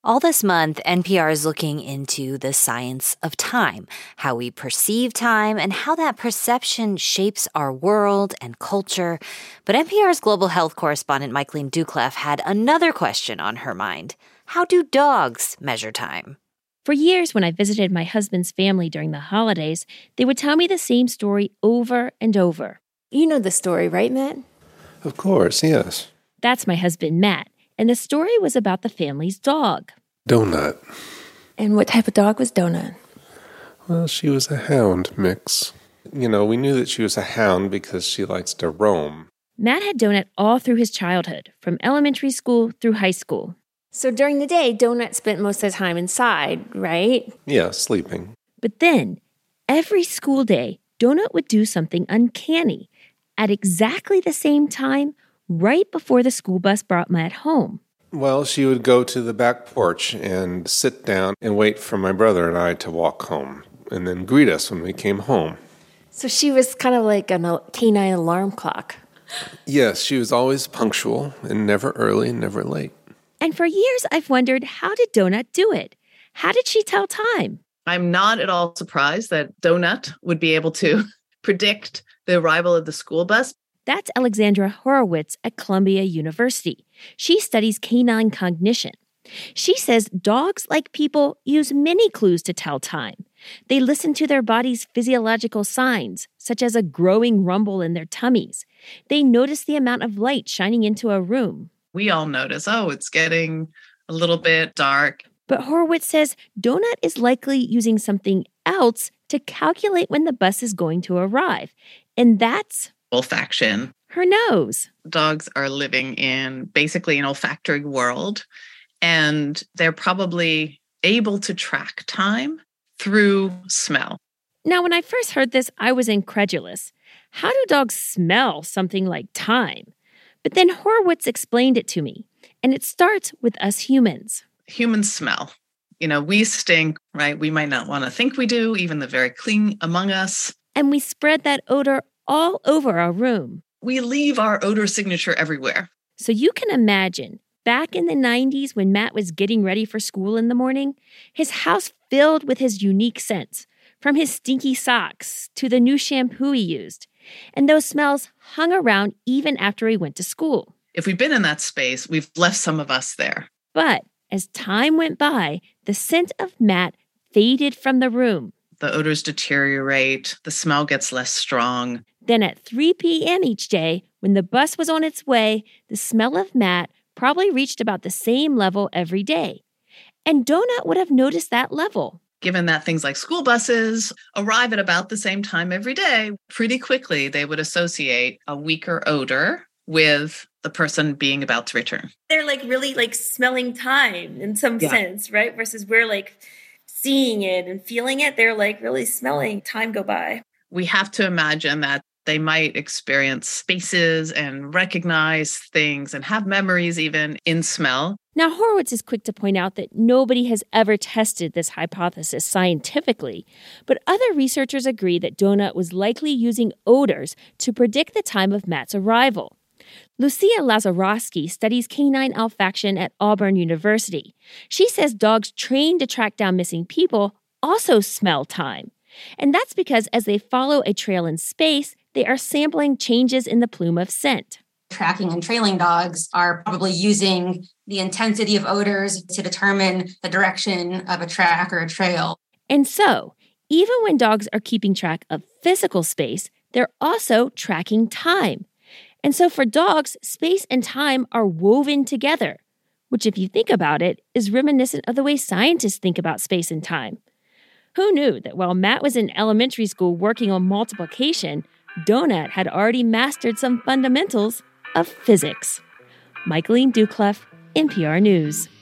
All this month, NPR is looking into the science of time, how we perceive time, and how that perception shapes our world and culture. But NPR's global health correspondent, Michaeline Doucleff, had another question on her mind. How do dogs measure time? For years, when I visited my husband's family during the holidays, they would tell me the same story over and over. You know the story, right, Matt? Of course, yes. That's my husband, Matt. And the story was about the family's dog. Donut. And what type of dog was Donut? Well, she was a hound mix. We knew that she was a hound because she likes to roam. Matt had Donut all through his childhood, from elementary school through high school. So during the day, Donut spent most of the time inside, right? Yeah, sleeping. But then, every school day, Donut would do something uncanny. At exactly the same time, right before the school bus brought Matt home. Well, she would go to the back porch and sit down and wait for my brother and I to walk home, and then greet us when we came home. So she was kind of like a canine alarm clock. Yes, she was always punctual and never early and never late. And for years, I've wondered, how did Donut do it? How did she tell time? I'm not at all surprised that Donut would be able to predict the arrival of the school bus. That's Alexandra Horowitz at Columbia University. She studies canine cognition. She says dogs, like people, use many clues to tell time. They listen to their body's physiological signs, such as a growing rumble in their tummies. They notice the amount of light shining into a room. We all notice, it's getting a little bit dark. But Horowitz says Donut is likely using something else to calculate when the bus is going to arrive. And that's olfaction. Her nose. Dogs are living in basically an olfactory world, and they're probably able to track time through smell. Now, when I first heard this, I was incredulous. How do dogs smell something like time? But then Horowitz explained it to me, and it starts with us humans. Humans smell. We stink, right? We might not want to think we do, even the very clean among us. And we spread that odor all over our room. We leave our odor signature everywhere. So you can imagine, back in the 90s when Matt was getting ready for school in the morning, his house filled with his unique scents, from his stinky socks to the new shampoo he used. And those smells hung around even after he went to school. If we've been in that space, we've left some of us there. But as time went by, the scent of Matt faded from the room. The odors deteriorate, the smell gets less strong. Then at 3 p.m. each day, when the bus was on its way, the smell of Matt probably reached about the same level every day. And Donut would have noticed that level. Given that things like school buses arrive at about the same time every day, pretty quickly they would associate a weaker odor with the person being about to return. They're really smelling time in some sense, right? Versus we're seeing it and feeling it. They're really smelling time go by. We have to imagine that they might experience spaces and recognize things and have memories even in smell. Now, Horowitz is quick to point out that nobody has ever tested this hypothesis scientifically, but other researchers agree that Donut was likely using odors to predict the time of Matt's arrival. Lucia Lazarowski studies canine olfaction at Auburn University. She says dogs trained to track down missing people also smell time. And that's because as they follow a trail in space, they are sampling changes in the plume of scent. Tracking and trailing dogs are probably using the intensity of odors to determine the direction of a track or a trail. And so, even when dogs are keeping track of physical space, they're also tracking time. And so for dogs, space and time are woven together, which if you think about it, is reminiscent of the way scientists think about space and time. Who knew that while Matt was in elementary school working on multiplication, Donut had already mastered some fundamentals of physics? Michaeline Doucleff, NPR News.